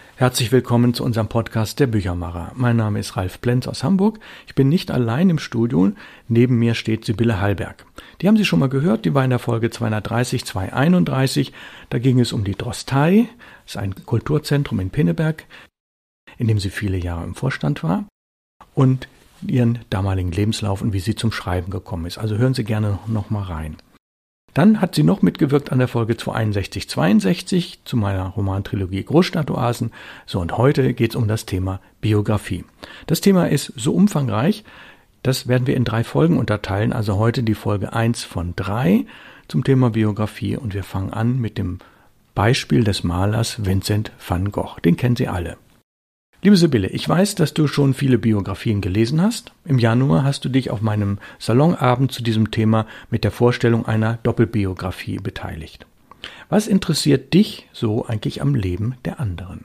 Herzlich willkommen zu unserem Podcast Der Büchermacher. Mein Name ist Ralf Plenz aus Hamburg. Ich bin nicht allein im Studio. Neben mir steht Sibylle Hallberg. Die haben Sie schon mal gehört, die war in der Folge 230, 231. Da ging es um die Drostei. Das ist ein Kulturzentrum in Pinneberg, in dem sie viele Jahre im Vorstand war. Und ihren damaligen Lebenslauf und wie sie zum Schreiben gekommen ist. Also hören Sie gerne noch mal rein. Dann hat sie noch mitgewirkt an der Folge 261, 62 zu meiner Romantrilogie Großstadtoasen. So, und heute geht es um das Thema Biografie. Das Thema ist so umfangreich, das werden wir in 3 Folgen unterteilen. Also heute die Folge 1 von 3 zum Thema Biografie. Und wir fangen an mit dem Beispiel des Malers Vincent van Gogh. Den kennen Sie alle. Liebe Sibylle, ich weiß, dass du schon viele Biografien gelesen hast. Im Januar hast du dich auf meinem Salonabend zu diesem Thema mit der Vorstellung einer Doppelbiografie beteiligt. Was interessiert dich so eigentlich am Leben der anderen?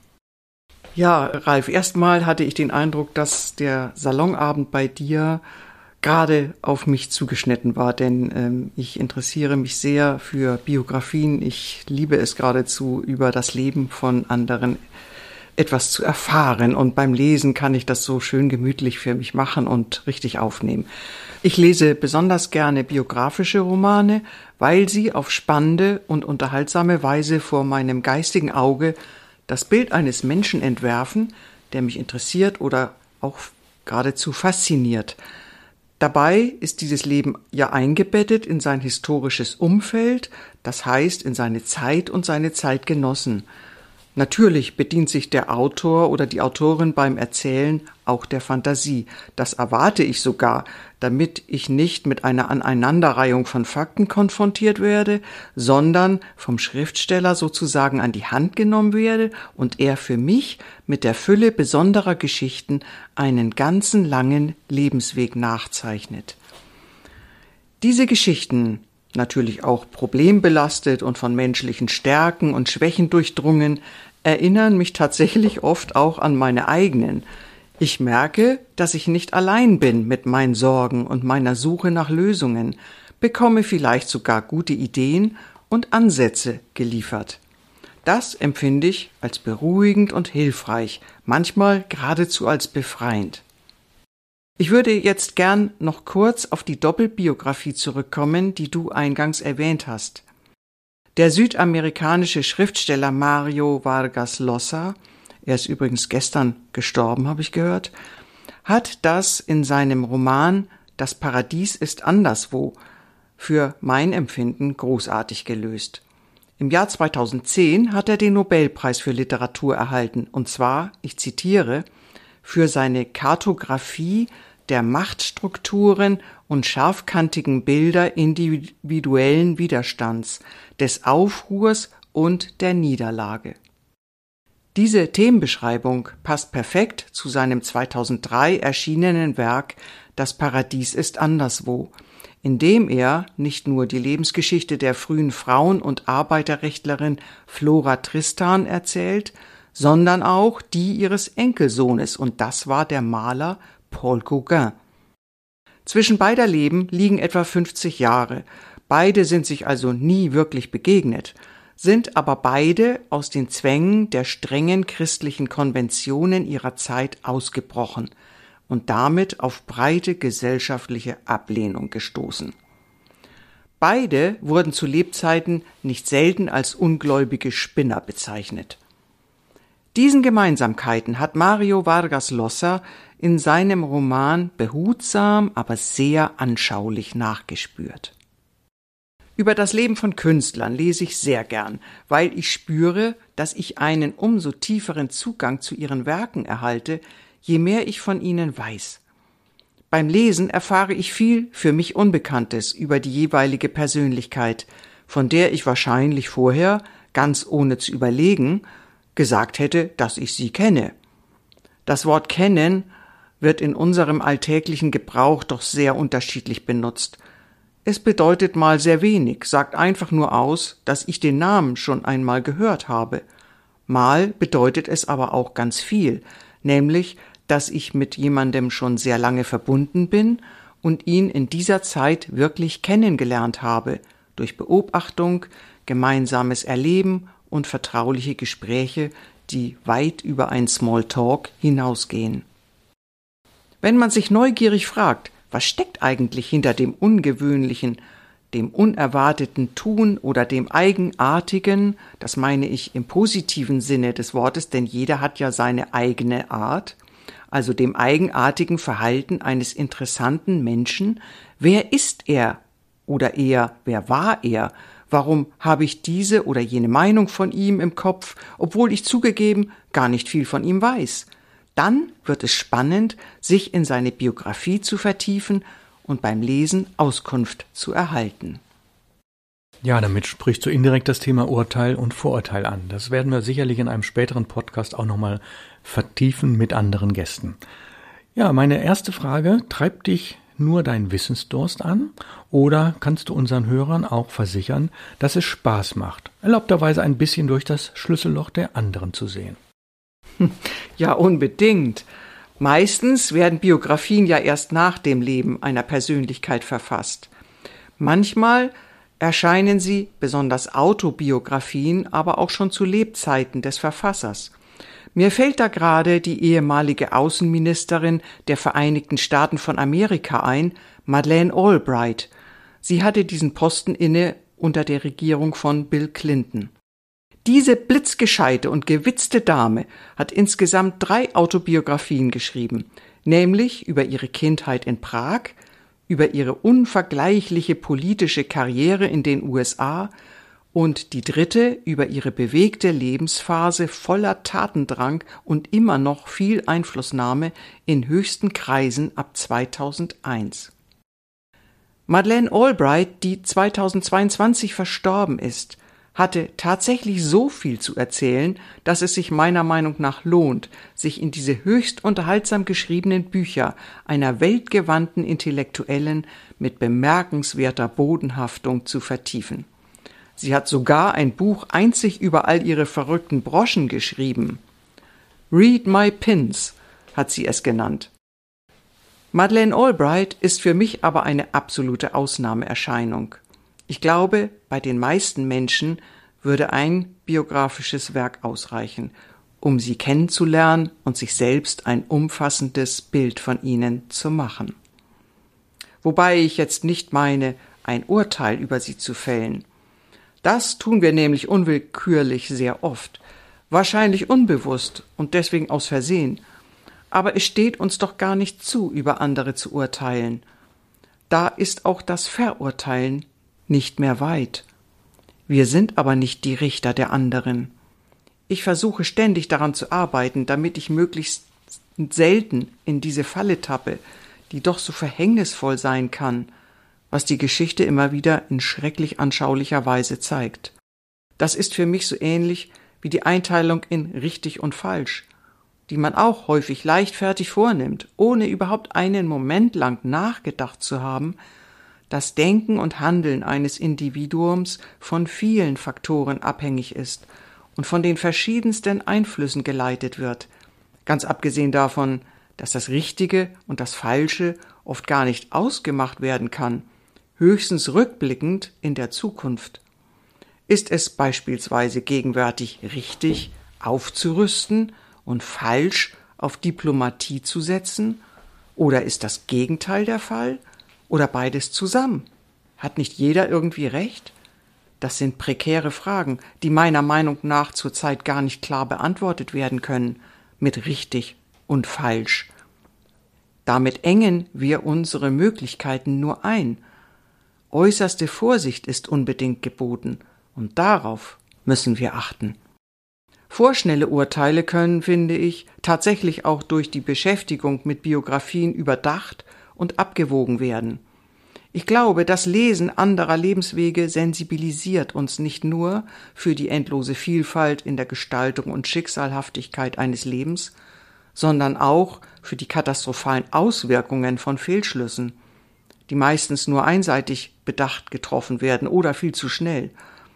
Ja, Ralf, erstmal hatte ich den Eindruck, dass der Salonabend bei dir gerade auf mich zugeschnitten war, denn ich interessiere mich sehr für Biografien. Ich liebe es geradezu, über das Leben von anderen etwas zu erfahren, und beim Lesen kann ich das so schön gemütlich für mich machen und richtig aufnehmen. Ich lese besonders gerne biografische Romane, weil sie auf spannende und unterhaltsame Weise vor meinem geistigen Auge das Bild eines Menschen entwerfen, der mich interessiert oder auch geradezu fasziniert. Dabei ist dieses Leben ja eingebettet in sein historisches Umfeld, das heißt in seine Zeit und seine Zeitgenossen. Natürlich bedient sich der Autor oder die Autorin beim Erzählen auch der Fantasie. Das erwarte ich sogar, damit ich nicht mit einer Aneinanderreihung von Fakten konfrontiert werde, sondern vom Schriftsteller sozusagen an die Hand genommen werde und er für mich mit der Fülle besonderer Geschichten einen ganzen langen Lebensweg nachzeichnet. Diese Geschichten, natürlich auch problembelastet und von menschlichen Stärken und Schwächen durchdrungen, erinnern mich tatsächlich oft auch an meine eigenen. Ich merke, dass ich nicht allein bin mit meinen Sorgen und meiner Suche nach Lösungen, bekomme vielleicht sogar gute Ideen und Ansätze geliefert. Das empfinde ich als beruhigend und hilfreich, manchmal geradezu als befreiend. Ich würde jetzt gern noch kurz auf die Doppelbiografie zurückkommen, die du eingangs erwähnt hast. Der südamerikanische Schriftsteller Mario Vargas Llosa, er ist übrigens gestern gestorben, habe ich gehört, hat das in seinem Roman Das Paradies ist anderswo für mein Empfinden großartig gelöst. Im Jahr 2010 hat er den Nobelpreis für Literatur erhalten, und zwar, ich zitiere, für seine Kartographie der Machtstrukturen und scharfkantigen Bilder individuellen Widerstands, des Aufruhrs und der Niederlage. Diese Themenbeschreibung passt perfekt zu seinem 2003 erschienenen Werk Das Paradies ist anderswo, in dem er nicht nur die Lebensgeschichte der frühen Frauen- und Arbeiterrechtlerin Flora Tristan erzählt, sondern auch die ihres Enkelsohnes, und das war der Maler Paul Gauguin. Zwischen beider Leben liegen etwa 50 Jahre. Beide sind sich also nie wirklich begegnet, sind aber beide aus den Zwängen der strengen christlichen Konventionen ihrer Zeit ausgebrochen und damit auf breite gesellschaftliche Ablehnung gestoßen. Beide wurden zu Lebzeiten nicht selten als ungläubige Spinner bezeichnet. Diesen Gemeinsamkeiten hat Mario Vargas Llosa in seinem Roman behutsam, aber sehr anschaulich nachgespürt. Über das Leben von Künstlern lese ich sehr gern, weil ich spüre, dass ich einen umso tieferen Zugang zu ihren Werken erhalte, je mehr ich von ihnen weiß. Beim Lesen erfahre ich viel für mich Unbekanntes über die jeweilige Persönlichkeit, von der ich wahrscheinlich vorher, ganz ohne zu überlegen, gesagt hätte, dass ich sie kenne. Das Wort kennen wird in unserem alltäglichen Gebrauch doch sehr unterschiedlich benutzt. Es bedeutet mal sehr wenig, sagt einfach nur aus, dass ich den Namen schon einmal gehört habe. Mal bedeutet es aber auch ganz viel, nämlich, dass ich mit jemandem schon sehr lange verbunden bin und ihn in dieser Zeit wirklich kennengelernt habe, durch Beobachtung, gemeinsames Erleben und vertrauliche Gespräche, die weit über ein Smalltalk hinausgehen. Wenn man sich neugierig fragt, was steckt eigentlich hinter dem Ungewöhnlichen, dem unerwarteten Tun oder dem Eigenartigen, das meine ich im positiven Sinne des Wortes, denn jeder hat ja seine eigene Art, also dem eigenartigen Verhalten eines interessanten Menschen, wer ist er oder eher, wer war er? Warum habe ich diese oder jene Meinung von ihm im Kopf, obwohl ich zugegeben gar nicht viel von ihm weiß? Dann wird es spannend, sich in seine Biografie zu vertiefen und beim Lesen Auskunft zu erhalten. Ja, damit sprichst du indirekt das Thema Urteil und Vorurteil an. Das werden wir sicherlich in einem späteren Podcast auch nochmal vertiefen mit anderen Gästen. Ja, meine erste Frage, treibt dich nur dein Wissensdurst an oder kannst du unseren Hörern auch versichern, dass es Spaß macht, erlaubterweise ein bisschen durch das Schlüsselloch der anderen zu sehen? Ja, unbedingt. Meistens werden Biografien ja erst nach dem Leben einer Persönlichkeit verfasst. Manchmal erscheinen sie, besonders Autobiografien, aber auch schon zu Lebzeiten des Verfassers. Mir fällt da gerade die ehemalige Außenministerin der Vereinigten Staaten von Amerika ein, Madeleine Albright. Sie hatte diesen Posten inne unter der Regierung von Bill Clinton. Diese blitzgescheite und gewitzte Dame hat insgesamt 3 Autobiografien geschrieben, nämlich über ihre Kindheit in Prag, über ihre unvergleichliche politische Karriere in den USA und die 3. über ihre bewegte Lebensphase voller Tatendrang und immer noch viel Einflussnahme in höchsten Kreisen ab 2001. Madeleine Albright, die 2022 verstorben ist, hatte tatsächlich so viel zu erzählen, dass es sich meiner Meinung nach lohnt, sich in diese höchst unterhaltsam geschriebenen Bücher einer weltgewandten Intellektuellen mit bemerkenswerter Bodenhaftung zu vertiefen. Sie hat sogar ein Buch einzig über all ihre verrückten Broschen geschrieben. Read My Pins hat sie es genannt. Madeleine Albright ist für mich aber eine absolute Ausnahmeerscheinung. Ich glaube, bei den meisten Menschen würde ein biografisches Werk ausreichen, um sie kennenzulernen und sich selbst ein umfassendes Bild von ihnen zu machen. Wobei ich jetzt nicht meine, ein Urteil über sie zu fällen. Das tun wir nämlich unwillkürlich sehr oft, wahrscheinlich unbewusst und deswegen aus Versehen. Aber es steht uns doch gar nicht zu, über andere zu urteilen. Da ist auch das Verurteilen nicht mehr weit. Wir sind aber nicht die Richter der anderen. Ich versuche ständig daran zu arbeiten, damit ich möglichst selten in diese Falle tappe, die doch so verhängnisvoll sein kann, was die Geschichte immer wieder in schrecklich anschaulicher Weise zeigt. Das ist für mich so ähnlich wie die Einteilung in richtig und falsch, die man auch häufig leichtfertig vornimmt, ohne überhaupt einen Moment lang nachgedacht zu haben. Das Denken und Handeln eines Individuums von vielen Faktoren abhängig ist und von den verschiedensten Einflüssen geleitet wird, ganz abgesehen davon, dass das Richtige und das Falsche oft gar nicht ausgemacht werden kann, höchstens rückblickend in der Zukunft. Ist es beispielsweise gegenwärtig richtig, aufzurüsten und falsch auf Diplomatie zu setzen? Oder ist das Gegenteil der Fall? Oder beides zusammen? Hat nicht jeder irgendwie recht? Das sind prekäre Fragen, die meiner Meinung nach zurzeit gar nicht klar beantwortet werden können, mit richtig und falsch. Damit engen wir unsere Möglichkeiten nur ein. Äußerste Vorsicht ist unbedingt geboten, und darauf müssen wir achten. Vorschnelle Urteile können, finde ich, tatsächlich auch durch die Beschäftigung mit Biografien überdacht und abgewogen werden. Ich glaube, das Lesen anderer Lebenswege sensibilisiert uns nicht nur für die endlose Vielfalt in der Gestaltung und Schicksalhaftigkeit eines Lebens, sondern auch für die katastrophalen Auswirkungen von Fehlschlüssen, die meistens nur einseitig bedacht getroffen werden oder viel zu schnell.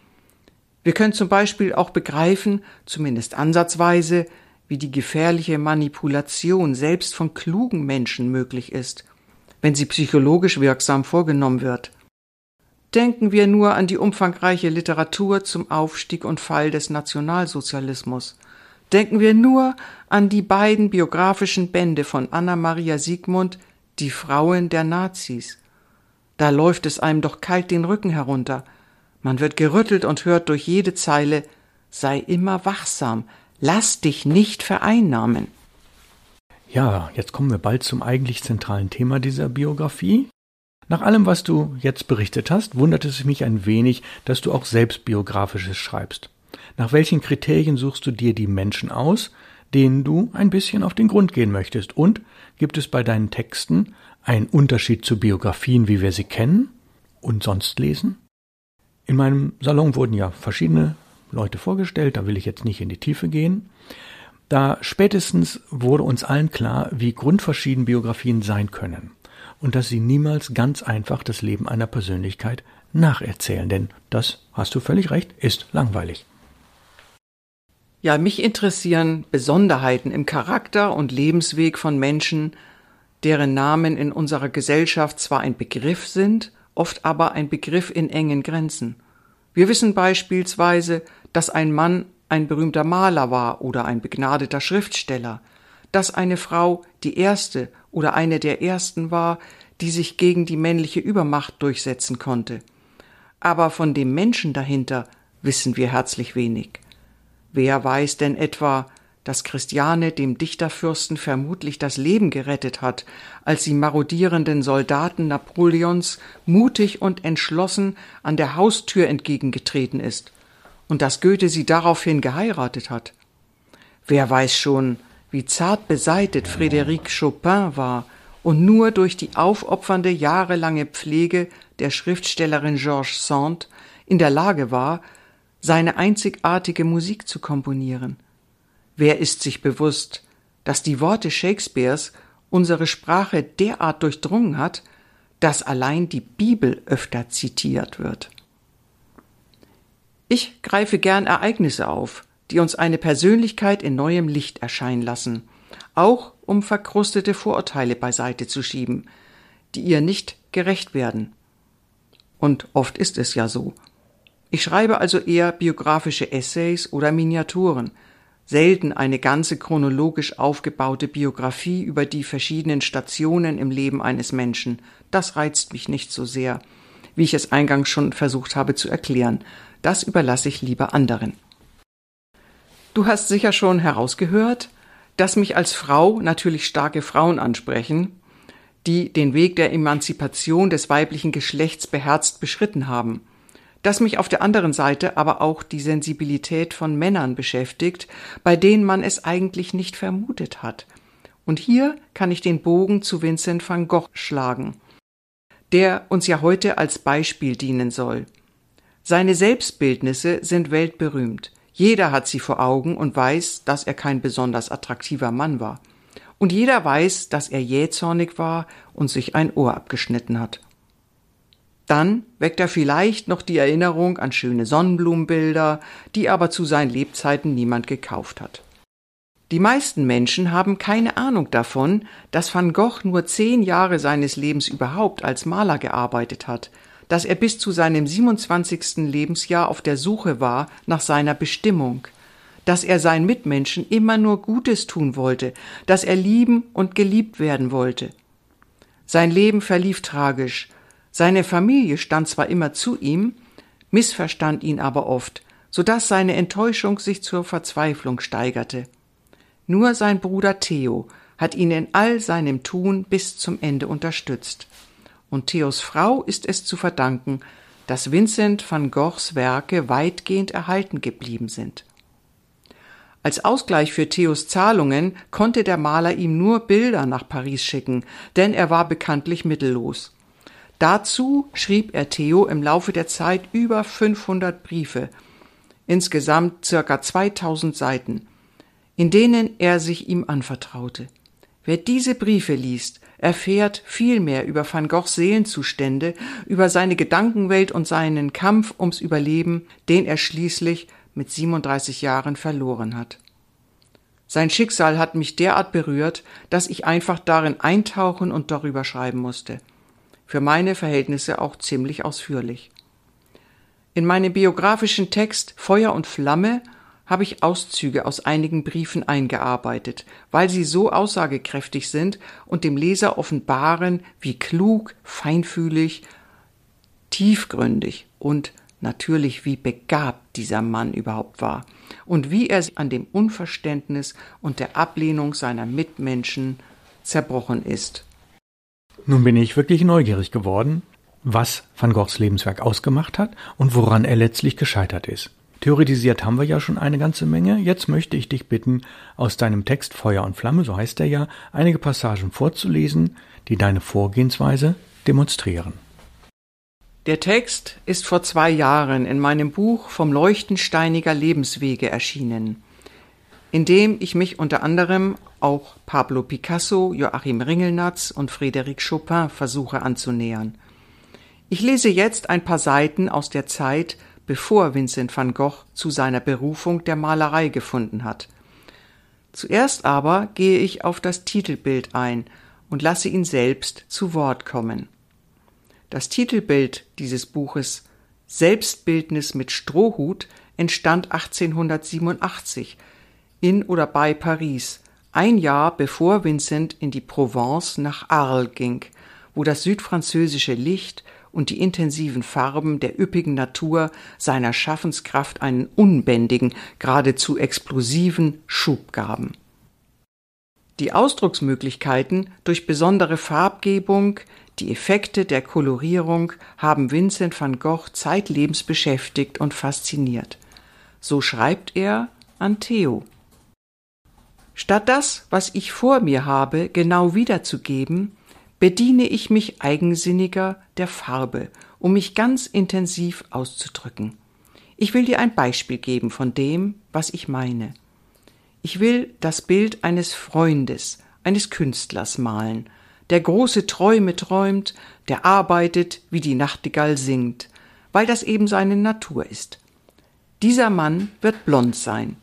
Wir können zum Beispiel auch begreifen, zumindest ansatzweise, wie die gefährliche Manipulation selbst von klugen Menschen möglich ist, wenn sie psychologisch wirksam vorgenommen wird. Denken wir nur an die umfangreiche Literatur zum Aufstieg und Fall des Nationalsozialismus, Denken wir nur an die beiden biografischen Bände von Anna-Maria Siegmund, Die Frauen der Nazis. Da läuft es einem doch kalt den Rücken herunter. Man wird gerüttelt und hört durch jede Zeile: Sei immer wachsam, lass dich nicht vereinnahmen. Ja, jetzt kommen wir bald zum eigentlich zentralen Thema dieser Biografie. Nach allem, was du jetzt berichtet hast, wundert es mich ein wenig, dass du auch selbst Biografisches schreibst. Nach welchen Kriterien suchst du dir die Menschen aus, denen du ein bisschen auf den Grund gehen möchtest? Und gibt es bei deinen Texten einen Unterschied zu Biografien, wie wir sie kennen und sonst lesen? In meinem Salon wurden ja verschiedene Leute vorgestellt, da will ich jetzt nicht in die Tiefe gehen. Da spätestens wurde uns allen klar, wie grundverschieden Biografien sein können und dass sie niemals ganz einfach das Leben einer Persönlichkeit nacherzählen, denn das, hast du völlig recht, ist langweilig. Ja, mich interessieren Besonderheiten im Charakter und Lebensweg von Menschen, deren Namen in unserer Gesellschaft zwar ein Begriff sind, oft aber ein Begriff in engen Grenzen. Wir wissen beispielsweise, dass ein Mann ein berühmter Maler war oder ein begnadeter Schriftsteller, dass eine Frau die erste oder eine der ersten war, die sich gegen die männliche Übermacht durchsetzen konnte. Aber von dem Menschen dahinter wissen wir herzlich wenig. Wer weiß denn etwa, dass Christiane dem Dichterfürsten vermutlich das Leben gerettet hat, als sie marodierenden Soldaten Napoleons mutig und entschlossen an der Haustür entgegengetreten ist und dass Goethe sie daraufhin geheiratet hat? Wer weiß schon, wie zart beseitet Frédéric Chopin war und nur durch die aufopfernde jahrelange Pflege der Schriftstellerin George Sand in der Lage war, seine einzigartige Musik zu komponieren. Wer ist sich bewusst, dass die Worte Shakespeares unsere Sprache derart durchdrungen hat, dass allein die Bibel öfter zitiert wird? Ich greife gern Ereignisse auf, die uns eine Persönlichkeit in neuem Licht erscheinen lassen, auch um verkrustete Vorurteile beiseite zu schieben, die ihr nicht gerecht werden. Und oft ist es ja so. Ich schreibe also eher biografische Essays oder Miniaturen, selten eine ganze chronologisch aufgebaute Biografie über die verschiedenen Stationen im Leben eines Menschen. Das reizt mich nicht so sehr, wie ich es eingangs schon versucht habe zu erklären. Das überlasse ich lieber anderen. Du hast sicher schon herausgehört, dass mich als Frau natürlich starke Frauen ansprechen, die den Weg der Emanzipation des weiblichen Geschlechts beherzt beschritten haben. Dass mich auf der anderen Seite aber auch die Sensibilität von Männern beschäftigt, bei denen man es eigentlich nicht vermutet hat. Und hier kann ich den Bogen zu Vincent van Gogh schlagen, der uns ja heute als Beispiel dienen soll. Seine Selbstbildnisse sind weltberühmt. Jeder hat sie vor Augen und weiß, dass er kein besonders attraktiver Mann war. Und jeder weiß, dass er jähzornig war und sich ein Ohr abgeschnitten hat. Dann weckt er vielleicht noch die Erinnerung an schöne Sonnenblumenbilder, die aber zu seinen Lebzeiten niemand gekauft hat. Die meisten Menschen haben keine Ahnung davon, dass Van Gogh nur 10 Jahre seines Lebens überhaupt als Maler gearbeitet hat, dass er bis zu seinem 27. Lebensjahr auf der Suche war nach seiner Bestimmung, dass er seinen Mitmenschen immer nur Gutes tun wollte, dass er lieben und geliebt werden wollte. Sein Leben verlief tragisch. Seine Familie stand zwar immer zu ihm, missverstand ihn aber oft, sodass seine Enttäuschung sich zur Verzweiflung steigerte. Nur sein Bruder Theo hat ihn in all seinem Tun bis zum Ende unterstützt. Und Theos Frau ist es zu verdanken, dass Vincent van Goghs Werke weitgehend erhalten geblieben sind. Als Ausgleich für Theos Zahlungen konnte der Maler ihm nur Bilder nach Paris schicken, denn er war bekanntlich mittellos. Dazu schrieb er Theo im Laufe der Zeit über 500 Briefe, insgesamt ca. 2000 Seiten, in denen er sich ihm anvertraute. Wer diese Briefe liest, erfährt viel mehr über Van Goghs Seelenzustände, über seine Gedankenwelt und seinen Kampf ums Überleben, den er schließlich mit 37 Jahren verloren hat. Sein Schicksal hat mich derart berührt, dass ich einfach darin eintauchen und darüber schreiben musste. Für meine Verhältnisse auch ziemlich ausführlich. In meinem biografischen Text Feuer und Flamme habe ich Auszüge aus einigen Briefen eingearbeitet, weil sie so aussagekräftig sind und dem Leser offenbaren, wie klug, feinfühlig, tiefgründig und natürlich wie begabt dieser Mann überhaupt war und wie er an dem Unverständnis und der Ablehnung seiner Mitmenschen zerbrochen ist. Nun bin ich wirklich neugierig geworden, was Van Goghs Lebenswerk ausgemacht hat und woran er letztlich gescheitert ist. Theoretisiert haben wir ja schon eine ganze Menge. Jetzt möchte ich dich bitten, aus deinem Text Feuer und Flamme, so heißt er ja, einige Passagen vorzulesen, die deine Vorgehensweise demonstrieren. Der Text ist vor 2 Jahren in meinem Buch Vom Leuchten steiniger Lebenswege erschienen, in dem ich mich unter anderem auch Pablo Picasso, Joachim Ringelnatz und Frédéric Chopin versuche anzunähern. Ich lese jetzt ein paar Seiten aus der Zeit, bevor Vincent van Gogh zu seiner Berufung der Malerei gefunden hat. Zuerst aber gehe ich auf das Titelbild ein und lasse ihn selbst zu Wort kommen. Das Titelbild dieses Buches Selbstbildnis mit Strohhut entstand 1887 in oder bei Paris, ein Jahr bevor Vincent in die Provence nach Arles ging, wo das südfranzösische Licht und die intensiven Farben der üppigen Natur seiner Schaffenskraft einen unbändigen, geradezu explosiven Schub gaben. Die Ausdrucksmöglichkeiten durch besondere Farbgebung, die Effekte der Kolorierung haben Vincent van Gogh zeitlebens beschäftigt und fasziniert. So schreibt er an Theo: Statt das, was ich vor mir habe, genau wiederzugeben, bediene ich mich eigensinniger der Farbe, um mich ganz intensiv auszudrücken. Ich will dir ein Beispiel geben von dem, was ich meine. Ich will das Bild eines Freundes, eines Künstlers malen, der große Träume träumt, der arbeitet, wie die Nachtigall singt, weil das eben seine Natur ist. Dieser Mann wird blond sein.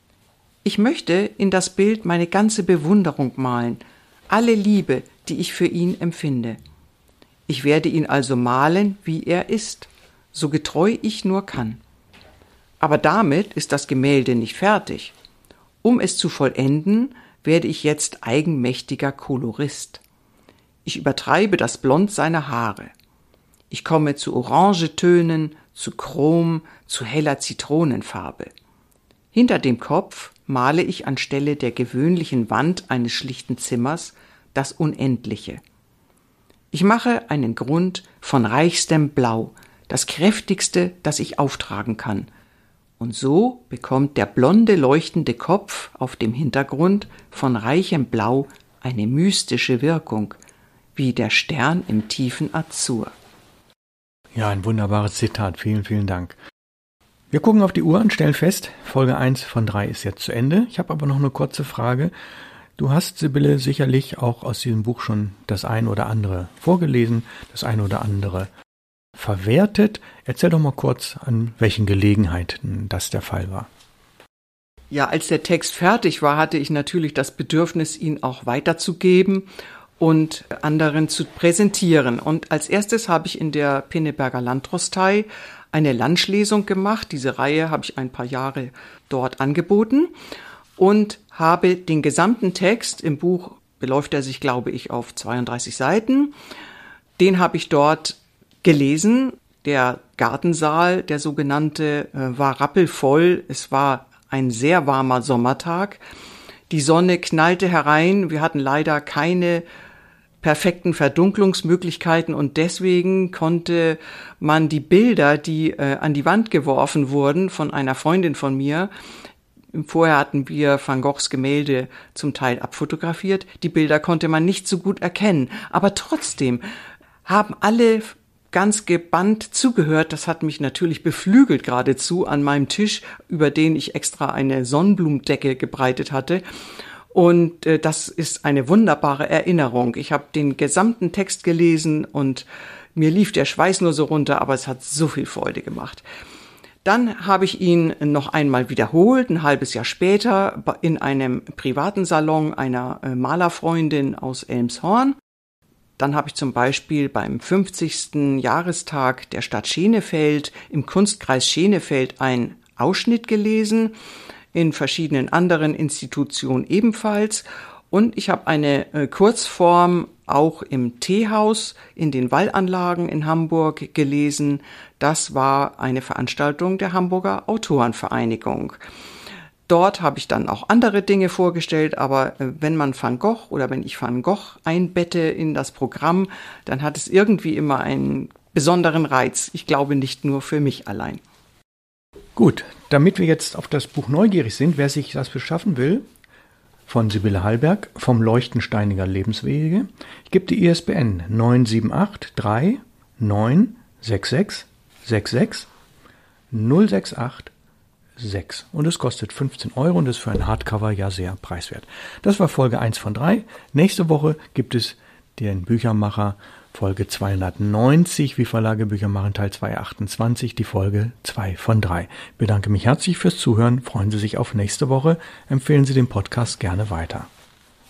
Ich möchte in das Bild meine ganze Bewunderung malen, alle Liebe, die ich für ihn empfinde. Ich werde ihn also malen, wie er ist, so getreu ich nur kann. Aber damit ist das Gemälde nicht fertig. Um es zu vollenden, werde ich jetzt eigenmächtiger Kolorist. Ich übertreibe das Blond seiner Haare. Ich komme zu Orangetönen, zu Chrom, zu heller Zitronenfarbe. Hinter dem Kopf male ich anstelle der gewöhnlichen Wand eines schlichten Zimmers das Unendliche. Ich mache einen Grund von reichstem Blau, das kräftigste, das ich auftragen kann. Und so bekommt der blonde, leuchtende Kopf auf dem Hintergrund von reichem Blau eine mystische Wirkung, wie der Stern im tiefen Azur. Ja, ein wunderbares Zitat. Vielen, vielen Dank. Wir gucken auf die Uhr und stellen fest, Folge 1 von 3 ist jetzt zu Ende. Ich habe aber noch eine kurze Frage. Du hast, Sibylle, sicherlich auch aus diesem Buch schon das ein oder andere vorgelesen, das ein oder andere verwertet. Erzähl doch mal kurz, an welchen Gelegenheiten das der Fall war. Ja, als der Text fertig war, hatte ich natürlich das Bedürfnis, ihn auch weiterzugeben und anderen zu präsentieren. Und als erstes habe ich in der Pinneberger Landdrostei eine Landslesung gemacht. Diese Reihe habe ich ein paar Jahre dort angeboten und habe den gesamten Text, im Buch beläuft er sich, glaube ich, auf 32 Seiten, den habe ich dort gelesen. Der Gartensaal, der sogenannte, war rappelvoll. Es war ein sehr warmer Sommertag. Die Sonne knallte herein. Wir hatten leider keine perfekten Verdunklungsmöglichkeiten und deswegen konnte man die Bilder, die an die Wand geworfen wurden von einer Freundin von mir, vorher hatten wir Van Goghs Gemälde zum Teil abfotografiert, die Bilder konnte man nicht so gut erkennen, aber trotzdem haben alle ganz gebannt zugehört. Das hat mich natürlich beflügelt geradezu an meinem Tisch, über den ich extra eine Sonnenblumendecke gebreitet hatte. Und das ist eine wunderbare Erinnerung. Ich habe den gesamten Text gelesen und mir lief der Schweiß nur so runter, aber es hat so viel Freude gemacht. Dann habe ich ihn noch einmal wiederholt, ein halbes Jahr später, in einem privaten Salon einer Malerfreundin aus Elmshorn. Dann habe ich zum Beispiel beim 50. Jahrestag der Stadt Schenefeld im Kunstkreis Schenefeld einen Ausschnitt gelesen. in verschiedenen anderen Institutionen ebenfalls. Und ich habe eine Kurzform auch im Teehaus in den Wallanlagen in Hamburg gelesen. Das war eine Veranstaltung der Hamburger Autorenvereinigung. Dort habe ich dann auch andere Dinge vorgestellt, aber wenn man Van Gogh oder wenn ich Van Gogh einbette in das Programm, dann hat es irgendwie immer einen besonderen Reiz. Ich glaube nicht nur für mich allein. Gut, damit wir jetzt auf das Buch neugierig sind, wer sich das beschaffen will, von Sibylle Hallberg, vom Leuchtensteiniger Lebenswege. Ich gebe die ISBN 978 3 966 66 068 6. Und es kostet 15 € und ist für ein Hardcover ja sehr preiswert. Das war Folge 1 von 3. Nächste Woche gibt es den Büchermacher Folge 290, wie Verlage Bücher machen, Teil 228, die Folge 2 von 3. Ich bedanke mich herzlich fürs Zuhören. Freuen Sie sich auf nächste Woche. Empfehlen Sie den Podcast gerne weiter.